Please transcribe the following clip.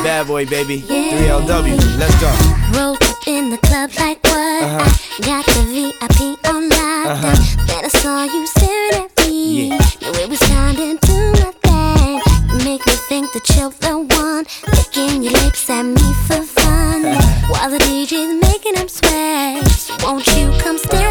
bad boy, baby. 3LW, let's go. Rolled up in the club like what? I got the VIP on lockdown. Then I saw you staring at me. Knew it was time to do my thing. You make me think that you're the one, licking your lips at me for fun, while the DJ's making them sway. So won't you come stare